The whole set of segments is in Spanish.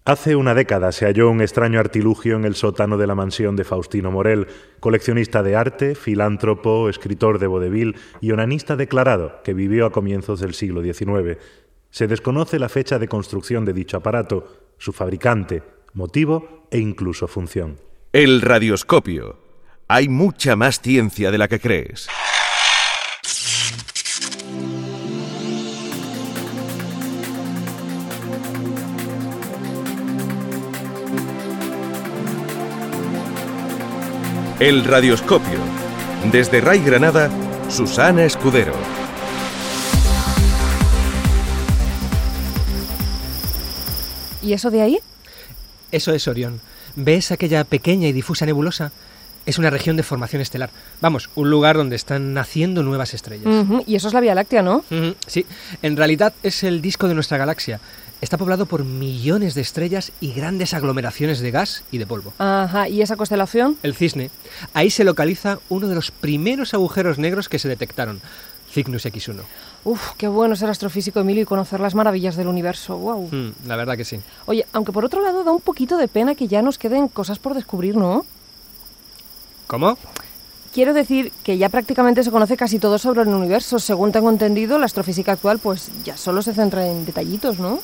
Hace una década se halló un extraño artilugio en el sótano de la mansión de Faustino Morel, coleccionista de arte, filántropo, escritor de vodevil y onanista declarado que vivió a comienzos del siglo XIX. Se desconoce la fecha de construcción de dicho aparato, su fabricante, motivo e incluso función. El radioscopio. Hay mucha más ciencia de la que crees. El radioscopio. Desde Ray Granada, Susana Escudero. ¿Y eso de ahí? Eso es Orión. ¿Ves aquella pequeña y difusa nebulosa? Es una región de formación estelar. Vamos, un lugar donde están naciendo nuevas estrellas. Y eso es la Vía Láctea, ¿no? Sí, en realidad es el disco de nuestra galaxia. Está poblado por millones de estrellas y grandes aglomeraciones de gas y de polvo. Ajá, ¿y esa constelación? El Cisne. Ahí se localiza uno de los primeros agujeros negros que se detectaron, Cygnus X1. Uf, qué bueno ser astrofísico, Emilio, y conocer las maravillas del universo. Wow. La verdad que sí. Oye, aunque por otro lado da un poquito de pena que ya nos queden cosas por descubrir, ¿no? ¿Cómo? Quiero decir que ya prácticamente se conoce casi todo sobre el universo. Según tengo entendido, la astrofísica actual pues ya solo se centra en detallitos, ¿no?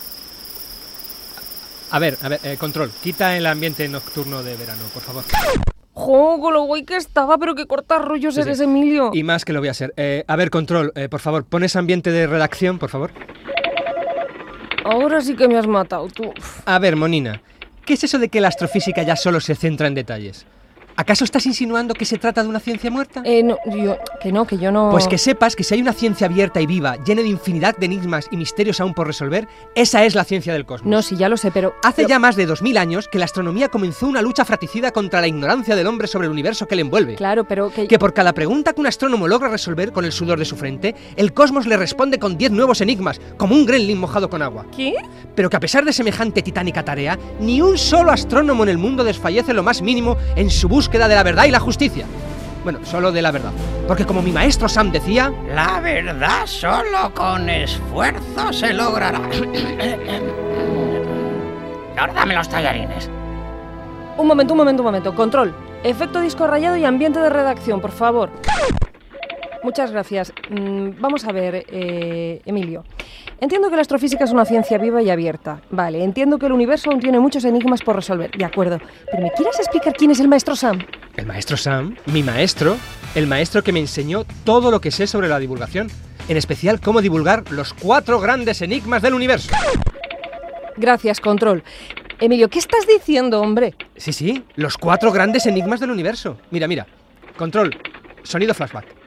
A ver, control, quita el ambiente nocturno de verano, por favor. ¡Jo, con lo guay que estaba! Pero qué cortas rollos Sí. eres, Emilio. Y más que lo voy a hacer. A ver, control, por favor, pon ese ambiente de redacción, por favor. Ahora sí que me has matado, tú. A ver, Monina, ¿qué es eso de que la astrofísica ya solo se centra en detalles? ¿Acaso estás insinuando que se trata de una ciencia muerta? No, que yo no... Pues que sepas que si hay una ciencia abierta y viva, llena de infinidad de enigmas y misterios aún por resolver, esa es la ciencia del cosmos. No, sí, ya lo sé, pero... Hace ya más de 2000 años que la astronomía comenzó una lucha fratricida contra la ignorancia del hombre sobre el universo que le envuelve. Claro, pero que... Que por cada pregunta que un astrónomo logra resolver con el sudor de su frente, el cosmos le responde con 10 nuevos enigmas, como un gremlin mojado con agua. ¿Qué? Pero que a pesar de semejante titánica tarea, ni un solo astrónomo en el mundo desfallece lo más mínimo en su búsqueda de la verdad y la justicia. Bueno, solo de la verdad. Porque como mi maestro Sam decía... La verdad solo con esfuerzo se logrará. Ahora dame los tallarines. Un momento. Control. Efecto disco rayado y ambiente de redacción, por favor. Muchas gracias. Vamos a ver, Emilio. Entiendo que la astrofísica es una ciencia viva y abierta. Vale, entiendo que el universo aún tiene muchos enigmas por resolver. De acuerdo. ¿Pero me quieres explicar quién es el maestro Sam? ¿El maestro Sam? ¿Mi maestro? El maestro que me enseñó todo lo que sé sobre la divulgación. En especial cómo divulgar los 4 grandes enigmas del universo. Gracias, Control. Emilio, ¿qué estás diciendo, hombre? Sí, los 4 grandes enigmas del universo. Mira. Control, sonido flashback.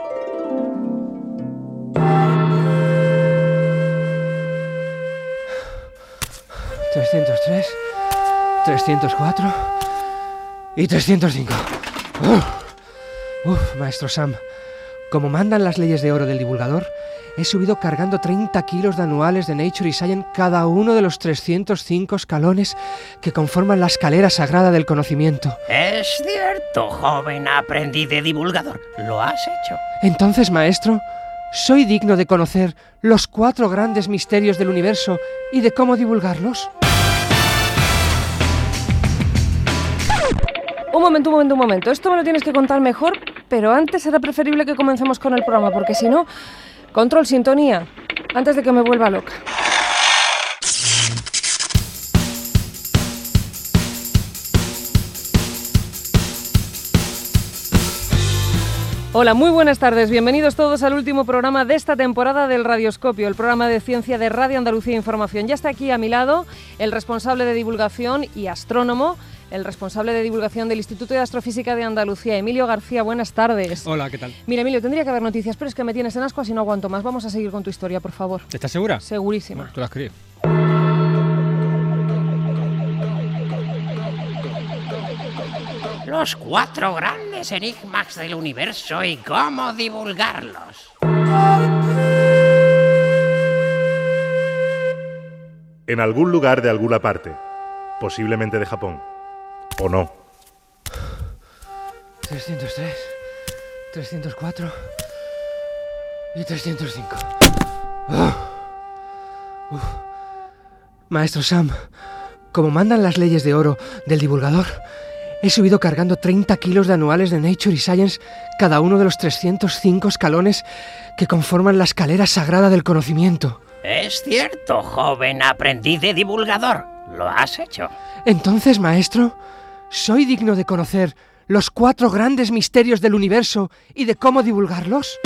303, 304 y 305. Maestro Sam, como mandan las leyes de oro del divulgador, he subido cargando 30 kilos de anuales de Nature y Science cada uno de los 305 escalones que conforman la escalera sagrada del conocimiento. Es cierto, joven aprendiz de divulgador. Lo has hecho. Entonces, maestro, ¿soy digno de conocer los 4 grandes misterios del universo y de cómo divulgarlos? Un momento. Esto me lo tienes que contar mejor, pero antes será preferible que comencemos con el programa, porque si no... Control, sintonía, antes de que me vuelva loca. Hola, muy buenas tardes. Bienvenidos todos al último programa de esta temporada del Radioscopio, el programa de ciencia de Radio Andalucía Información. Ya está aquí a mi lado el responsable de divulgación y astrónomo, el responsable de divulgación del Instituto de Astrofísica de Andalucía, Emilio García. Buenas tardes. Hola, ¿qué tal? Mira, Emilio, tendría que haber noticias, pero es que me tienes en ascuas y no aguanto más. Vamos a seguir con tu historia, por favor. ¿Estás segura? Segurísima. Tú la has creído. Los 4 grandes enigmas del universo y cómo divulgarlos. En algún lugar de alguna parte, posiblemente de Japón, o no. 303, 304 y 305. Maestro Sam, Como mandan las leyes de oro del divulgador, he subido cargando 30 kilos de anuales de Nature y Science cada uno de los 305 escalones que conforman la escalera sagrada del conocimiento. Es cierto, joven aprendiz de divulgador. Lo has hecho. Entonces, maestro, ¿soy digno de conocer los 4 grandes misterios del universo y de cómo divulgarlos?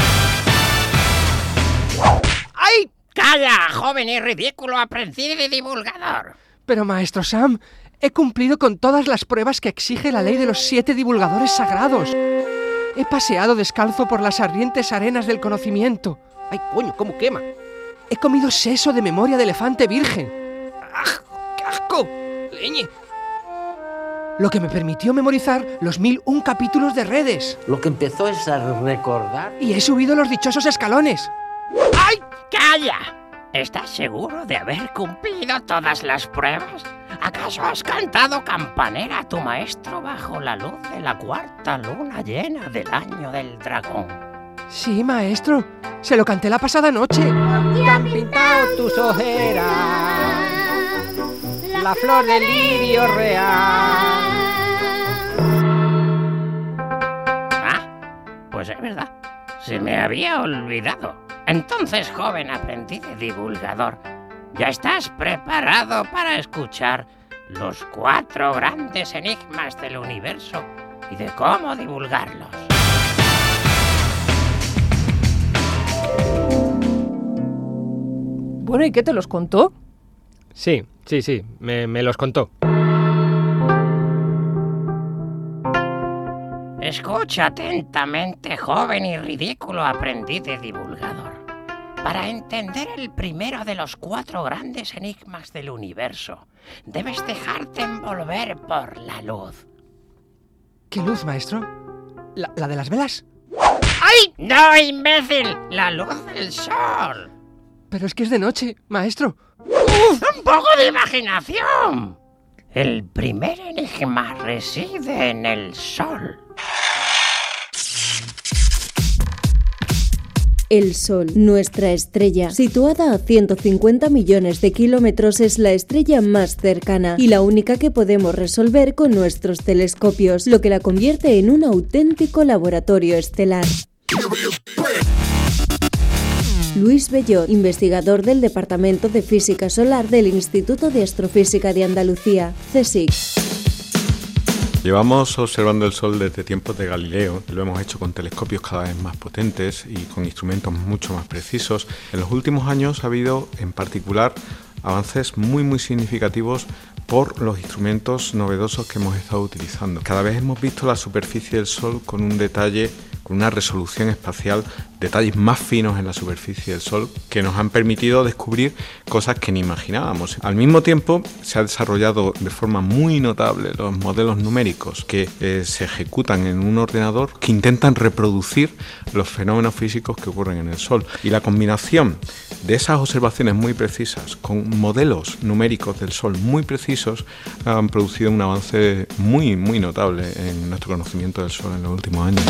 ¡Ay! ¡Calla, joven y ridículo aprendiz de divulgador! Pero, maestro Sam, he cumplido con todas las pruebas que exige la ley de los 7 divulgadores sagrados. He paseado descalzo por las ardientes arenas del conocimiento. ¡Ay, coño, cómo quema! He comido seso de memoria de elefante virgen. ¡Ah, qué asco! ¡Leñe! Lo que me permitió memorizar los 1001 capítulos de Redes. Lo que empezó es a recordar. Y he subido los dichosos escalones. ¡Ay! ¡Calla! ¿Estás seguro de haber cumplido todas las pruebas? ¿Acaso has cantado campanera a tu maestro bajo la luz de la 4ª luna llena del año del dragón? Sí, maestro. Se lo canté la pasada noche. Te han pintado tus ojeras, la flor del lirio real. Pues es verdad, se me había olvidado. Entonces, joven aprendiz de divulgador, ¿ya estás preparado para escuchar los 4 grandes enigmas del universo y de cómo divulgarlos? Bueno, ¿y qué te los contó? Sí, me los contó. Escucha atentamente, joven y ridículo aprendiz de divulgador. Para entender el primero de los 4 grandes enigmas del universo, debes dejarte envolver por la luz. ¿Qué luz, maestro? ¿La de las velas? ¡Ay! ¡No, imbécil! ¡La luz del sol! Pero es que es de noche, maestro. ¡Uf! ¡Un poco de imaginación! El primer enigma reside en el sol. El Sol, nuestra estrella, situada a 150 millones de kilómetros, es la estrella más cercana y la única que podemos resolver con nuestros telescopios, lo que la convierte en un auténtico laboratorio estelar. Luis Bellot, investigador del Departamento de Física Solar del Instituto de Astrofísica de Andalucía, CSIC. Llevamos observando el Sol desde tiempos de Galileo, lo hemos hecho con telescopios cada vez más potentes y con instrumentos mucho más precisos. En los últimos años ha habido, en particular, avances muy significativos por los instrumentos novedosos que hemos estado utilizando. Cada vez hemos visto la superficie del Sol con un detalle, con una resolución espacial, detalles más finos en la superficie del Sol que nos han permitido descubrir cosas que ni imaginábamos. Al mismo tiempo se ha desarrollado de forma muy notable los modelos numéricos que se ejecutan en un ordenador que intentan reproducir los fenómenos físicos que ocurren en el Sol. Y la combinación de esas observaciones muy precisas con modelos numéricos del Sol muy precisos han producido un avance muy notable en nuestro conocimiento del Sol en los últimos años.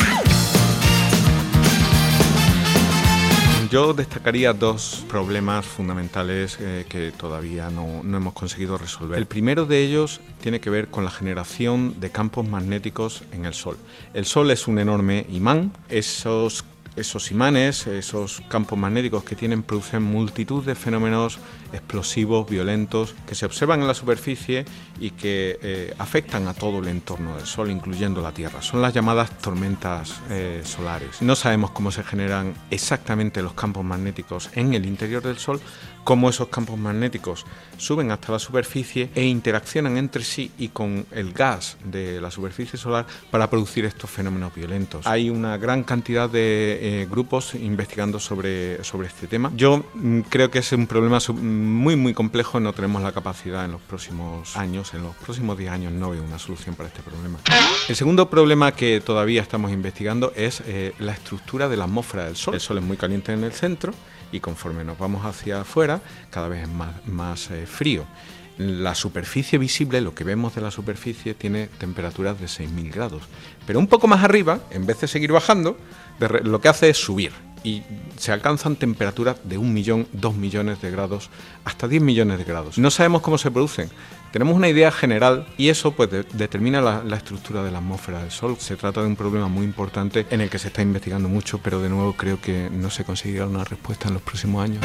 Yo destacaría 2 problemas fundamentales que todavía no hemos conseguido resolver. El primero de ellos tiene que ver con la generación de campos magnéticos en el Sol. El Sol es un enorme imán. Esos imanes, esos campos magnéticos que tienen, producen multitud de fenómenos explosivos, violentos, que se observan en la superficie y que afectan a todo el entorno del Sol, incluyendo la Tierra. Son las llamadas tormentas solares. No sabemos cómo se generan exactamente los campos magnéticos en el interior del Sol, cómo esos campos magnéticos suben hasta la superficie e interaccionan entre sí y con el gas de la superficie solar para producir estos fenómenos violentos. Hay una gran cantidad de grupos investigando sobre este tema. Yo creo que es un problema muy complejo. No tenemos la capacidad en los próximos años, en los próximos 10 años no veo una solución para este problema. El segundo problema que todavía estamos investigando es la estructura de la atmósfera del Sol. El Sol es muy caliente en el centro y conforme nos vamos hacia afuera cada vez es más frío. La superficie visible, lo que vemos de la superficie, tiene temperaturas de 6.000 grados. Pero un poco más arriba, en vez de seguir bajando, lo que hace es subir. y se alcanzan temperaturas de 1 millón, 2 millones de grados, hasta 10 millones de grados. No sabemos cómo se producen. Tenemos una idea general y eso pues determina la estructura de la atmósfera del Sol. Se trata de un problema muy importante en el que se está investigando mucho, pero de nuevo creo que no se conseguirá una respuesta en los próximos años.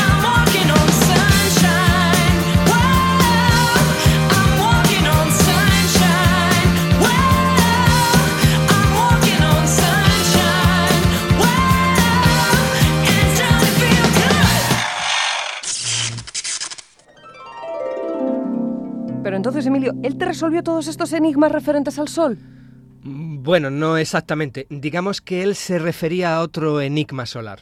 Pero entonces, Emilio, ¿él te resolvió todos estos enigmas referentes al Sol? Bueno, no exactamente. Digamos que él se refería a otro enigma solar.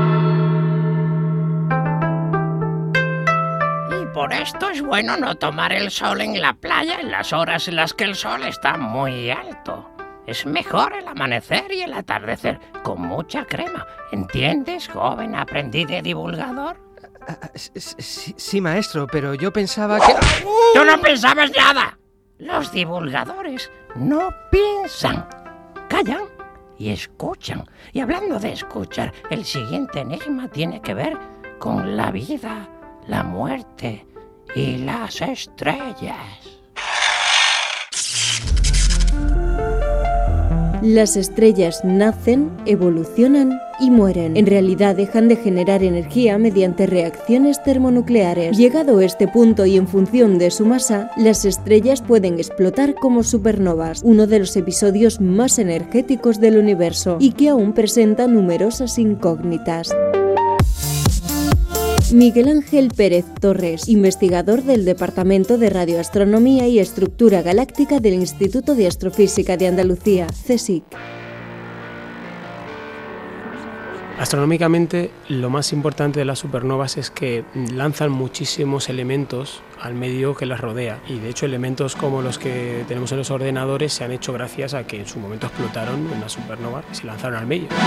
Y por esto es bueno no tomar el sol en la playa en las horas en las que el sol está muy alto. Es mejor el amanecer y el atardecer con mucha crema. ¿Entiendes, joven aprendiz de divulgador? Sí, maestro, pero yo pensaba que... ¡Tú no pensabas nada! Los divulgadores no piensan, callan y escuchan. Y hablando de escuchar, el siguiente enigma tiene que ver con la vida, la muerte y las estrellas. Las estrellas nacen, evolucionan y mueren. En realidad dejan de generar energía mediante reacciones termonucleares. Llegado a este punto y en función de su masa, las estrellas pueden explotar como supernovas, uno de los episodios más energéticos del universo y que aún presenta numerosas incógnitas. Miguel Ángel Pérez Torres, investigador del Departamento de Radioastronomía y Estructura Galáctica del Instituto de Astrofísica de Andalucía, CSIC. Astronómicamente, lo más importante de las supernovas es que lanzan muchísimos elementos al medio que las rodea, y de hecho elementos como los que tenemos en los ordenadores se han hecho gracias a que en su momento explotaron una supernova y se lanzaron al medio.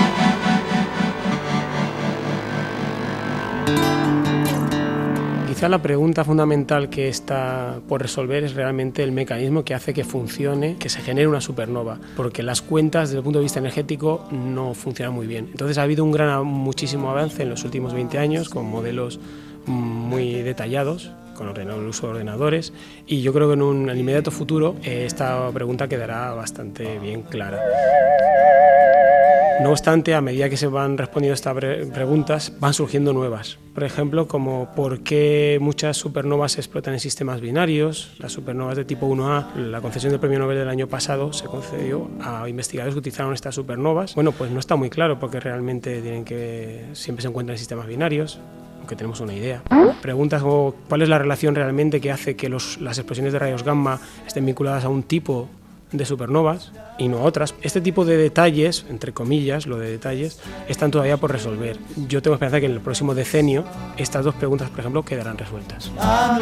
Quizá la pregunta fundamental que está por resolver es realmente el mecanismo que hace que funcione, que se genere una supernova, porque las cuentas desde el punto de vista energético no funcionan muy bien. Entonces ha habido muchísimo avance en los últimos 20 años con modelos muy detallados, con el uso de ordenadores, y yo creo que en el inmediato futuro esta pregunta quedará bastante bien clara. No obstante, a medida que se van respondiendo estas preguntas, van surgiendo nuevas. Por ejemplo, como por qué muchas supernovas se explotan en sistemas binarios. Las supernovas de tipo 1A, la concesión del premio Nobel del año pasado se concedió a investigadores que utilizaron estas supernovas. Bueno, pues no está muy claro porque realmente siempre se encuentran en sistemas binarios, aunque tenemos una idea. Preguntas como cuál es la relación realmente que hace que las explosiones de rayos gamma estén vinculadas a un tipo de supernovas y no a otras. Este tipo de detalles, entre comillas, lo de detalles, están todavía por resolver. Yo tengo esperanza que en el próximo decenio estas dos preguntas, por ejemplo, quedarán resueltas.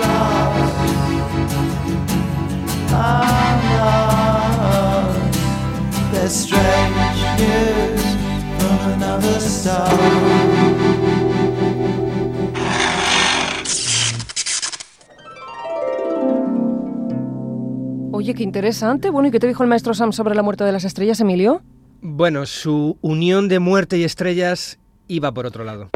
Oye, qué interesante. Bueno, ¿y qué te dijo el maestro Sam sobre la muerte de las estrellas, Emilio? Bueno, su unión de muerte y estrellas iba por otro lado.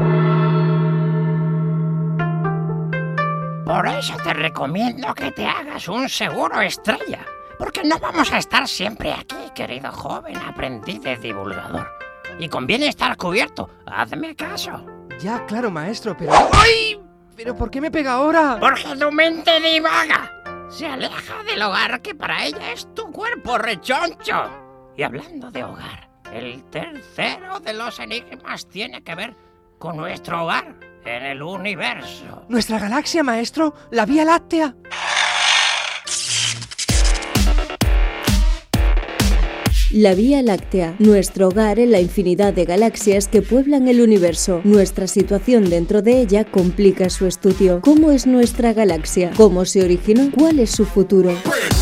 Por eso te recomiendo que te hagas un seguro estrella, porque no vamos a estar siempre aquí, querido joven aprendiz de divulgador. Y conviene estar cubierto. Hazme caso. Ya, claro, maestro, pero... ¡Ay! ¿Pero por qué me pega ahora? Porque tu mente divaga. Se aleja del hogar que para ella es tu cuerpo rechoncho. Y hablando de hogar, el tercero de los enigmas tiene que ver con nuestro hogar en el universo. ¿Nuestra galaxia, maestro? ¿La Vía Láctea? La Vía Láctea, nuestro hogar en la infinidad de galaxias que pueblan el universo. Nuestra situación dentro de ella complica su estudio. ¿Cómo es nuestra galaxia? ¿Cómo se originó? ¿Cuál es su futuro?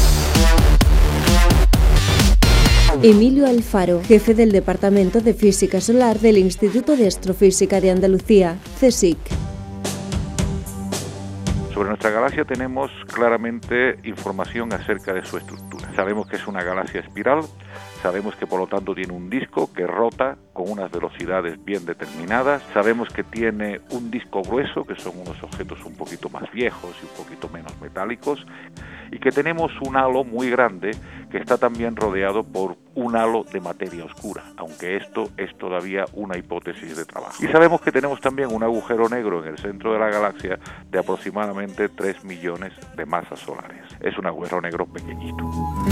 Emilio Alfaro, jefe del Departamento de Física Solar del Instituto de Astrofísica de Andalucía, CSIC. Sobre nuestra galaxia tenemos claramente información acerca de su estructura. Sabemos que es una galaxia espiral, sabemos que por lo tanto tiene un disco que rota con unas velocidades bien determinadas, sabemos que tiene un disco grueso, que son unos objetos un poquito más viejos y un poquito menos metálicos, y que tenemos un halo muy grande que está también rodeado por un halo de materia oscura, aunque esto es todavía una hipótesis de trabajo. Y sabemos que tenemos también un agujero negro en el centro de la galaxia de aproximadamente 3 millones de masas solares. Es un agujero negro pequeñito.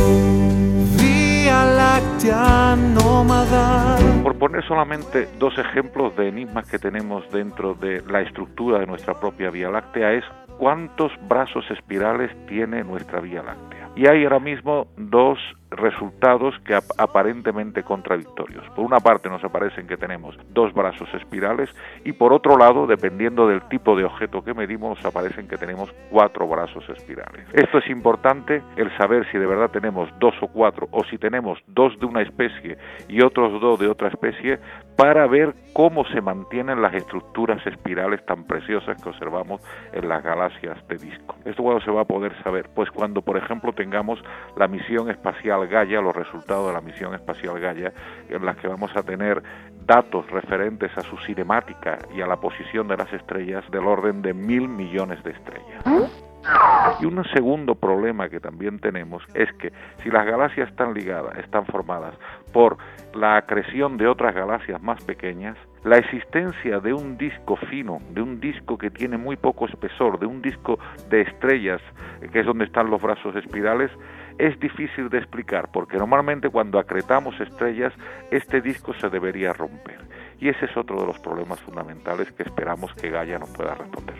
Vía Láctea nómada. Por poner solamente 2 ejemplos de enigmas que tenemos dentro de la estructura de nuestra propia Vía Láctea, es cuántos brazos espirales tiene nuestra Vía Láctea. Y hay ahora mismo 2 resultados que aparentemente contradictorios. Por una parte nos aparecen que tenemos 2 brazos espirales y por otro lado, dependiendo del tipo de objeto que medimos, nos aparecen que tenemos 4 brazos espirales. Esto es importante, el saber si de verdad tenemos 2 o 4 o si tenemos 2 de una especie y otros 2 de otra especie, para ver cómo se mantienen las estructuras espirales tan preciosas que observamos en las galaxias de disco. ¿Esto cuándo se va a poder saber? Pues cuando, por ejemplo, tengamos la misión espacial Gaia, los resultados de la misión espacial Gaia, en las que vamos a tener datos referentes a su cinemática y a la posición de las estrellas del orden de 1.000 millones de estrellas. Y un segundo problema que también tenemos es que si las galaxias están ligadas, están formadas por la acreción de otras galaxias más pequeñas, la existencia de un disco fino, de un disco que tiene muy poco espesor, de un disco de estrellas, que es donde están los brazos espirales, es difícil de explicar, porque normalmente cuando acretamos estrellas, este disco se debería romper. Y ese es otro de los problemas fundamentales que esperamos que Gaia nos pueda responder.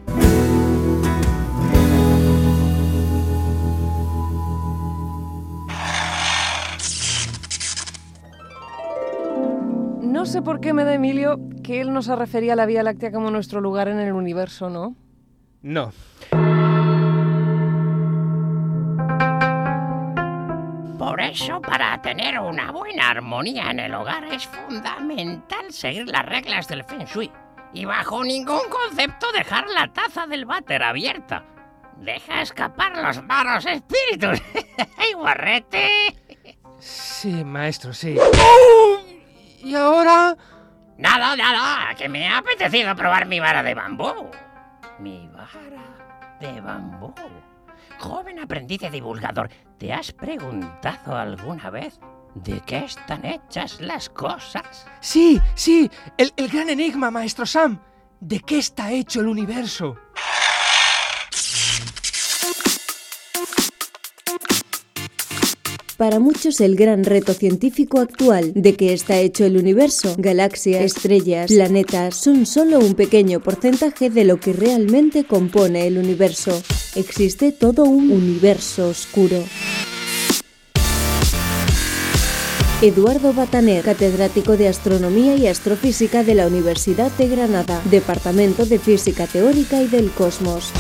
No sé por qué me da Emilio que él no se refería a la Vía Láctea como nuestro lugar en el universo, ¿no? No. Por eso, para tener una buena armonía en el hogar es fundamental seguir las reglas del Feng Shui. Y bajo ningún concepto dejar la taza del váter abierta. Deja escapar los malos espíritus. ¡Ay, guarrete! Sí, maestro, sí. ¿Y ahora? Nada, que me ha apetecido probar mi vara de bambú. Mi vara de bambú. Joven aprendiz de divulgador, ¿te has preguntado alguna vez de qué están hechas las cosas? Sí, el gran enigma, maestro Sam. ¿De qué está hecho el universo? Para muchos el gran reto científico actual de qué está hecho el universo, galaxias, estrellas, planetas, son solo un pequeño porcentaje de lo que realmente compone el universo. Existe todo un universo oscuro. Eduardo Bataner, catedrático de Astronomía y Astrofísica de la Universidad de Granada, Departamento de Física Teórica y del Cosmos.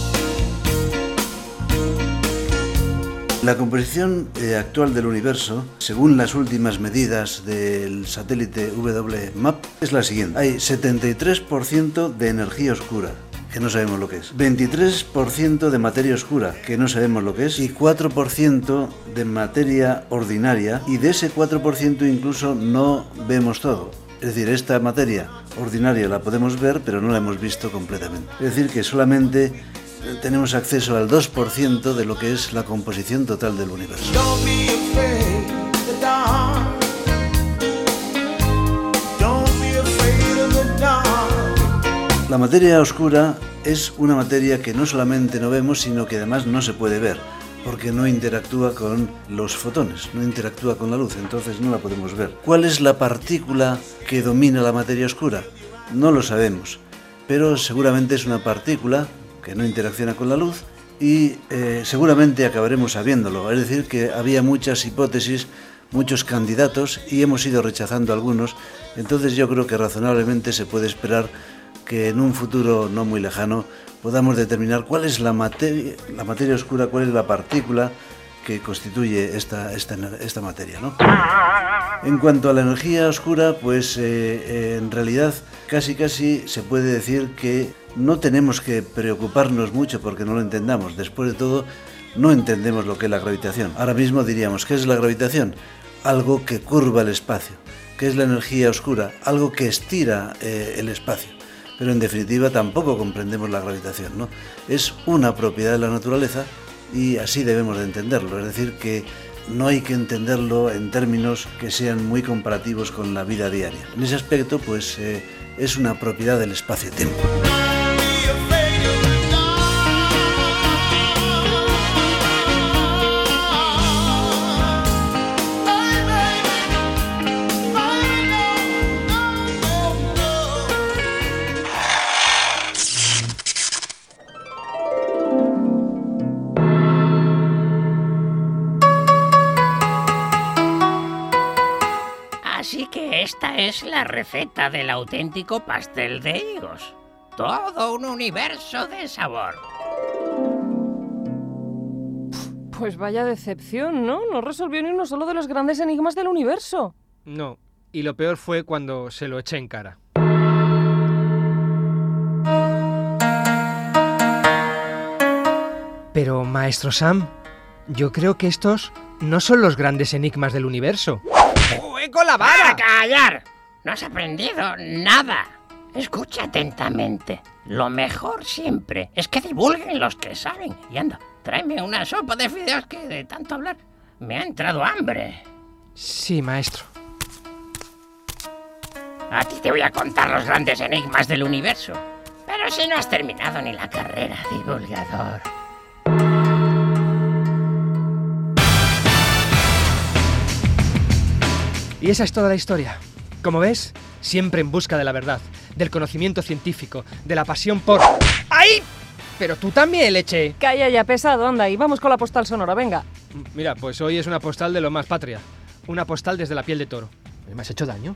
La composición actual del universo, según las últimas medidas del satélite WMAP, es la siguiente. Hay 73% de energía oscura, que no sabemos lo que es, 23% de materia oscura, que no sabemos lo que es, y 4% de materia ordinaria, y de ese 4% incluso no vemos todo. Es decir, esta materia ordinaria la podemos ver, pero no la hemos visto completamente. Es decir, que solamente tenemos acceso al 2% de lo que es la composición total del universo. La materia oscura es una materia que no solamente no vemos, sino que además no se puede ver, porque no interactúa con los fotones, no interactúa con la luz, entonces no la podemos ver. ¿Cuál es la partícula que domina la materia oscura? No lo sabemos, pero seguramente es una partícula que no interacciona con la luz y seguramente acabaremos sabiéndolo. Es decir, que había muchas hipótesis, muchos candidatos y hemos ido rechazando algunos. Entonces yo creo que razonablemente se puede esperar que en un futuro no muy lejano podamos determinar cuál es la materia oscura, cuál es la partícula que constituye esta materia, ¿no? En cuanto a la energía oscura, pues en realidad casi se puede decir que no tenemos que preocuparnos mucho porque no lo entendamos. Después de todo, no entendemos lo que es la gravitación. Ahora mismo diríamos, ¿qué es la gravitación? Algo que curva el espacio. ¿Qué es la energía oscura? Algo que estira el espacio. Pero en definitiva tampoco comprendemos la gravitación, ¿no? Es una propiedad de la naturaleza y así debemos de entenderlo. Es decir, que no hay que entenderlo en términos que sean muy comparativos con la vida diaria. En ese aspecto, pues es una propiedad del espacio-tiempo. Así que esta es la receta del auténtico pastel de higos. Todo un universo de sabor. Pues vaya decepción, ¿no? No resolvió ni uno solo de los grandes enigmas del universo. No, y lo peor fue cuando se lo eché en cara. Pero, maestro Sam, yo creo que estos no son los grandes enigmas del universo. ¡Jugué con la vara! ¡A callar! No has aprendido nada. Escucha atentamente. Lo mejor siempre es que divulguen los que saben. Y anda, tráeme una sopa de fideos que de tanto hablar me ha entrado hambre. Sí, maestro. A ti te voy a contar los grandes enigmas del universo. Pero si no has terminado ni la carrera, divulgador. Y esa es toda la historia. Como ves, siempre en busca de la verdad, del conocimiento científico, de la pasión por... ¡Ay! Pero tú también, leche. Calla ya, pesado, anda, y vamos con la postal sonora, venga. Mira, pues hoy es una postal de lo más patria. Una postal desde la piel de toro. ¿Me has hecho daño?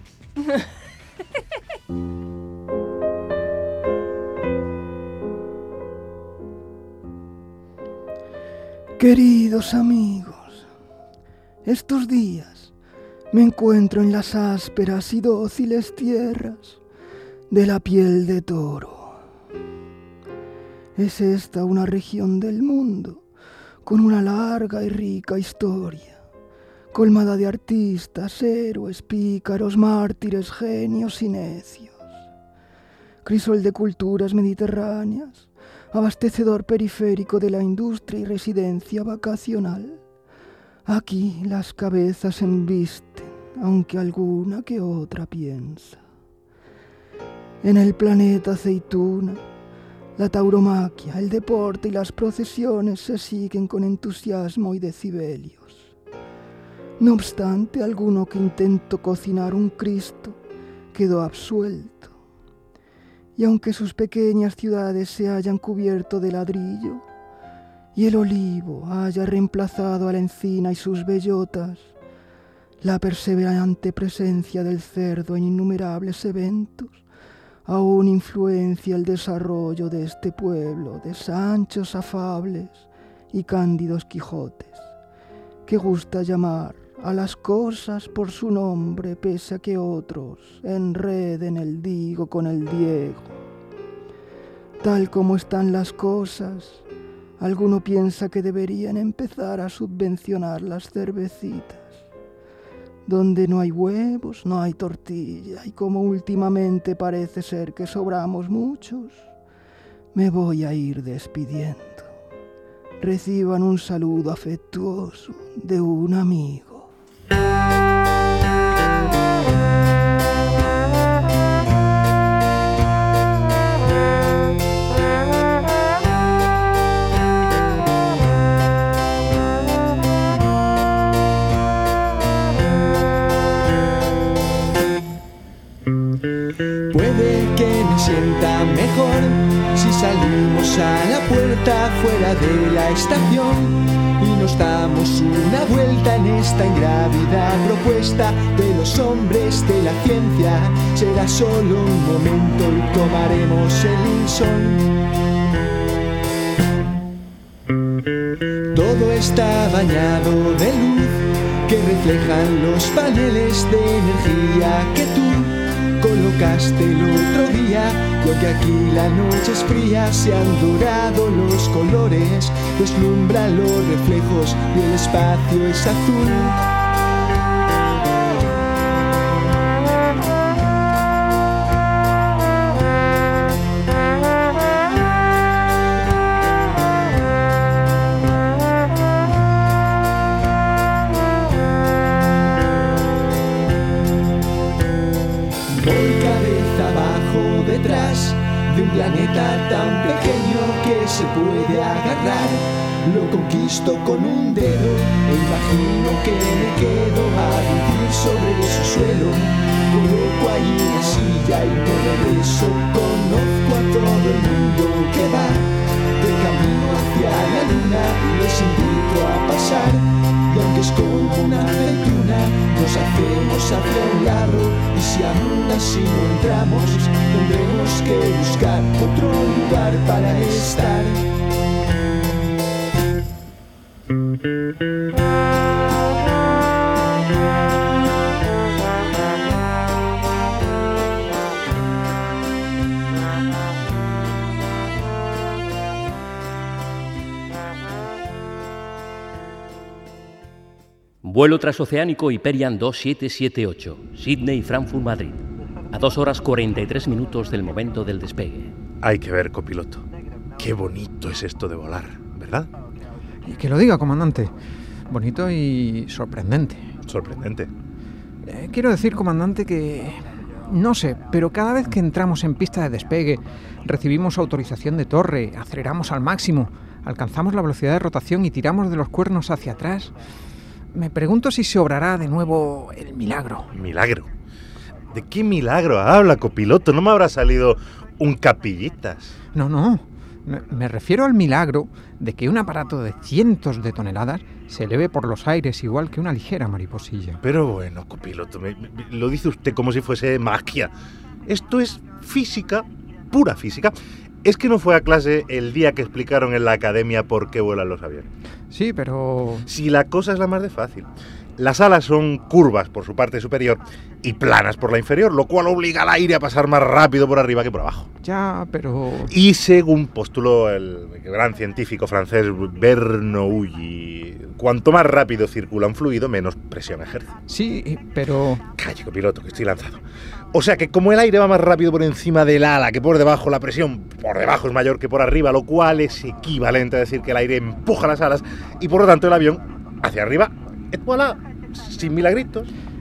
Queridos amigos, estos días me encuentro en las ásperas y dóciles tierras de la piel de toro. Es esta una región del mundo con una larga y rica historia, colmada de artistas, héroes, pícaros, mártires, genios y necios. Crisol de culturas mediterráneas, abastecedor periférico de la industria y residencia vacacional. Aquí las cabezas embisten, aunque alguna que otra piensa. En el planeta aceituna, la tauromaquia, el deporte y las procesiones se siguen con entusiasmo y decibelios. No obstante, alguno que intentó cocinar un Cristo quedó absuelto. Y aunque sus pequeñas ciudades se hayan cubierto de ladrillo, y el olivo haya reemplazado a la encina y sus bellotas, la perseverante presencia del cerdo en innumerables eventos aún influencia el desarrollo de este pueblo de sanchos afables y cándidos Quijotes, que gusta llamar a las cosas por su nombre pese a que otros enreden el digo con el diego. Tal como están las cosas, alguno piensa que deberían empezar a subvencionar las cervecitas. Donde no hay huevos, no hay tortilla, y como últimamente parece ser que sobramos muchos, me voy a ir despidiendo. Reciban un saludo afectuoso de un amigo. Puede que me sienta mejor si salimos a la puerta fuera de la estación y nos damos una vuelta en esta ingrávida propuesta de los hombres de la ciencia. Será solo un momento y tomaremos el sol. Todo está bañado de luz que reflejan los paneles de energía que tú colocaste el otro día. Y aunque aquí la noche es fría, se han dorado los colores, deslumbran los reflejos y el espacio es azul. De un planeta tan pequeño que se puede agarrar, lo conquisto con un dedo e imagino que me quedo a vivir sobre su suelo. Coloco allí una silla y no regreso. Conozco a todo el mundo que va de camino hacia la luna y les invito a pasar. Y aunque es como una aceituna, nos hacemos hacia un lado, y si aún así no entramos, tendremos que buscar otro lugar para estar. Vuelo transoceánico Hyperion 2778, Sydney-Frankfurt-Madrid, a 2 horas 43 minutos del momento del despegue. Hay que ver, copiloto. Qué bonito es esto de volar, ¿verdad? Y que lo diga, comandante. Bonito y sorprendente. Sorprendente. Quiero decir, comandante, que... no sé, pero cada vez que entramos en pista de despegue, recibimos autorización de torre, aceleramos al máximo, alcanzamos la velocidad de rotación y tiramos de los cuernos hacia atrás... Me pregunto si se obrará de nuevo el milagro. ¿Milagro? ¿De qué milagro habla, copiloto? ¿No me habrá salido un capillitas? No. Me refiero al milagro de que un aparato de cientos de toneladas se eleve por los aires igual que una ligera mariposilla. Pero bueno, copiloto, lo dice usted como si fuese magia. Esto es física, pura física. ¿Es que no fue a clase el día que explicaron en la academia por qué vuelan los aviones? Sí, pero... Si la cosa es la más de fácil. Las alas son curvas por su parte superior y planas por la inferior, lo cual obliga al aire a pasar más rápido por arriba que por abajo. Ya, pero... Y según postuló el gran científico francés Bernoulli, cuanto más rápido circula un fluido, menos presión ejerce. Sí, pero... Calle, copiloto, que estoy lanzado. O sea que como el aire va más rápido por encima del ala que por debajo, la presión por debajo es mayor que por arriba, lo cual es equivalente a decir que el aire empuja las alas y por lo tanto el avión hacia arriba, et voilà, sin milagritos.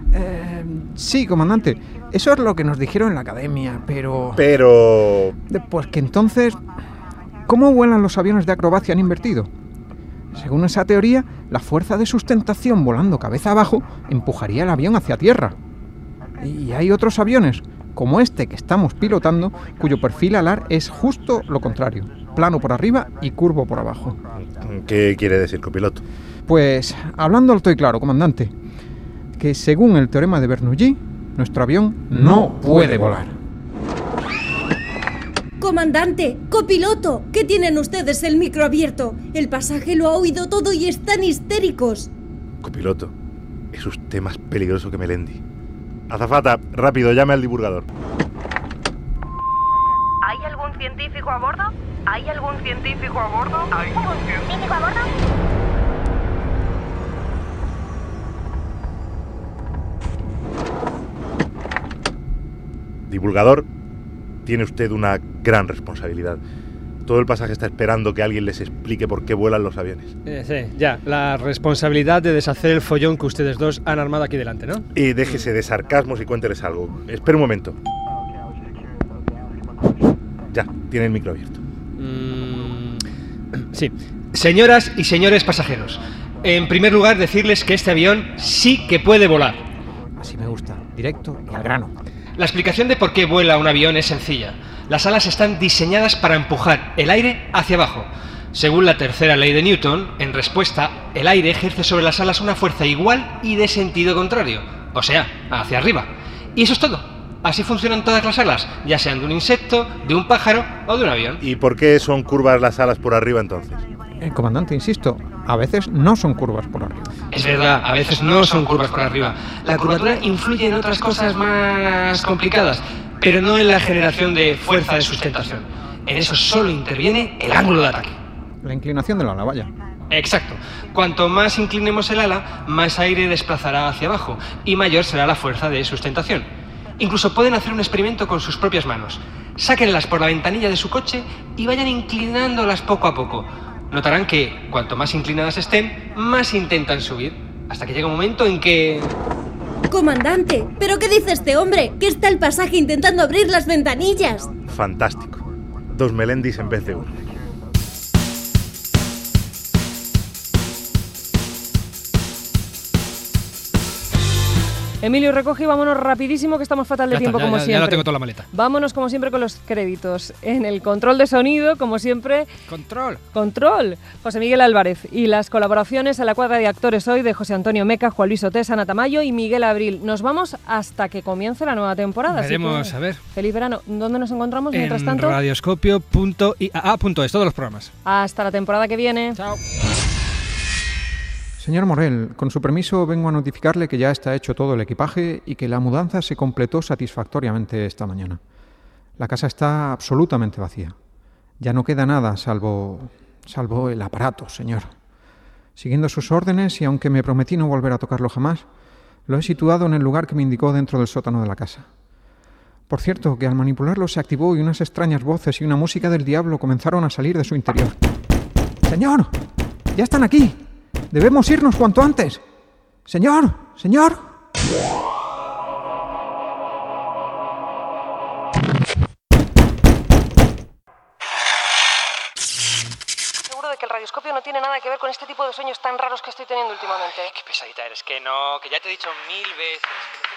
Sí, comandante, eso es lo que nos dijeron en la academia, pero... Pues que entonces, ¿cómo vuelan los aviones de acrobacia han invertido? Según esa teoría, la fuerza de sustentación volando cabeza abajo empujaría el avión hacia tierra. Y hay otros aviones, como este que estamos pilotando, cuyo perfil alar es justo lo contrario, plano por arriba y curvo por abajo. ¿Qué quiere decir, copiloto? Pues, hablando alto y claro, comandante, que según el teorema de Bernoulli, nuestro avión no puede volar. Comandante, copiloto, ¿qué tienen ustedes el micro abierto? El pasaje lo ha oído todo y están histéricos. Copiloto, es usted más peligroso que Melendi. Azafata, rápido, llame al divulgador. ¿Hay algún científico a bordo? ¿Hay algún científico a bordo? ¿Hay algún científico a bordo? Divulgador, tiene usted una gran responsabilidad. Todo el pasaje está esperando que alguien les explique por qué vuelan los aviones. Sí, ya, la responsabilidad de deshacer el follón que ustedes dos han armado aquí delante, ¿no? Y déjese de sarcasmos y cuénteles algo. Espera un momento. Ya, tiene el micro abierto. Sí. Señoras y señores pasajeros, en primer lugar decirles que este avión sí que puede volar. Así me gusta, directo y al grano. La explicación de por qué vuela un avión es sencilla. Las alas están diseñadas para empujar el aire hacia abajo. Según la tercera ley de Newton, en respuesta, el aire ejerce sobre las alas una fuerza igual y de sentido contrario, o sea, hacia arriba. Y eso es todo. Así funcionan todas las alas, ya sean de un insecto, de un pájaro o de un avión. ¿Y por qué son curvas las alas por arriba entonces? Comandante, insisto, a veces no son curvas por arriba. Es verdad, a veces no son curvas por arriba. La curvatura influye en otras cosas más complicadas, pero no en la generación de fuerza de sustentación. En eso solo interviene el ángulo de ataque. La inclinación del ala, vaya. Exacto. Cuanto más inclinemos el ala, más aire desplazará hacia abajo y mayor será la fuerza de sustentación. Incluso pueden hacer un experimento con sus propias manos. Sáquenlas por la ventanilla de su coche y vayan inclinándolas poco a poco. Notarán que cuanto más inclinadas estén, más intentan subir, hasta que llega un momento en que... Comandante, ¿pero qué dice este hombre? Que está el pasaje intentando abrir las ventanillas. Fantástico. 2 Melendis en vez de 1. Emilio, recoge y vámonos rapidísimo, que estamos fatal de tiempo, como siempre. Ya lo tengo toda la maleta. Vámonos, como siempre, con los créditos. En el control de sonido, como siempre... ¡Control! José Miguel Álvarez. Y las colaboraciones a la cuadra de actores hoy de José Antonio Meca, Juan Luis Otés, Ana Tamayo y Miguel Abril. Nos vamos hasta que comience la nueva temporada. Veremos, a ver. Feliz verano. ¿Dónde nos encontramos mientras tanto? En radioscopio.iaa.es, todos los programas. Hasta la temporada que viene. Chao. Señor Morel, con su permiso vengo a notificarle que ya está hecho todo el equipaje y que la mudanza se completó satisfactoriamente esta mañana. La casa está absolutamente vacía. Ya no queda nada salvo el aparato, señor. Siguiendo sus órdenes y aunque me prometí no volver a tocarlo jamás, lo he situado en el lugar que me indicó dentro del sótano de la casa. Por cierto, que al manipularlo se activó y unas extrañas voces y una música del diablo comenzaron a salir de su interior. ¡Señor! ¡Ya están aquí! ¡Debemos irnos cuanto antes! ¡Señor! ¡Señor! Seguro de que el radioscopio no tiene nada que ver con este tipo de sueños tan raros que estoy teniendo últimamente. Qué pesadita eres, que no, que ya te he dicho 1000 veces.